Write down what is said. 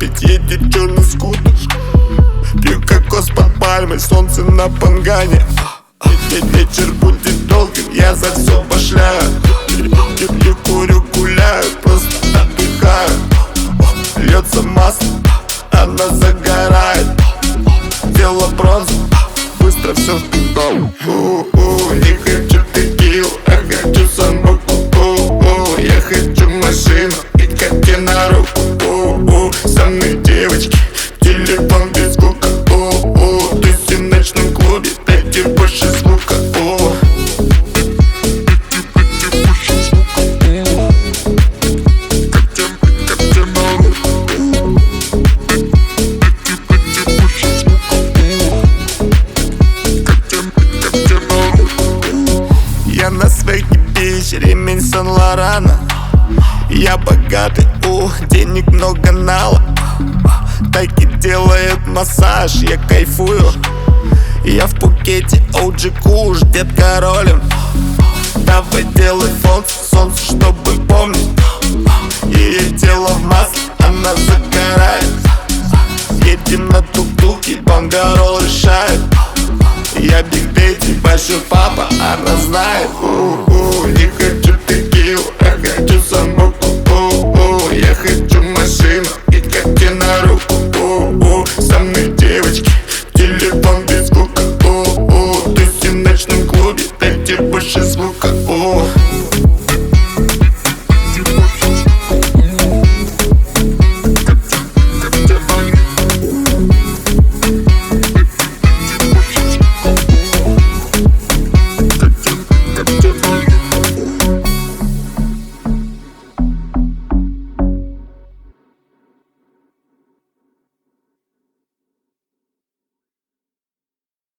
рулить, едет черный скутер. Пью кокос под пальмой, солнце на пангане. Вечер будет долгим, я за все башляю. Пью, курю, гуляю, просто отдыхаю. Льется масло, она загорает. Дело бронза, быстро все впитал. Не хочу текилу, а хочу самбуку. Я хочу машину и коте на руку. Со мной девочки, телефон без звука. Ты в ночном клубе, дайте больше звука. Я на свеке бич, ремень Сан-Лорана. Я богатый, денег много нала. Тайки делает массаж, я кайфую. Я в Пукете, OG Kush, детка ролим. Давай делай фон, солнце, чтобы помнить. Ее тело в масле, она загорает. Едем на тук-туке, бангарол решает. Я Биг Бейти, большой папа, она знает.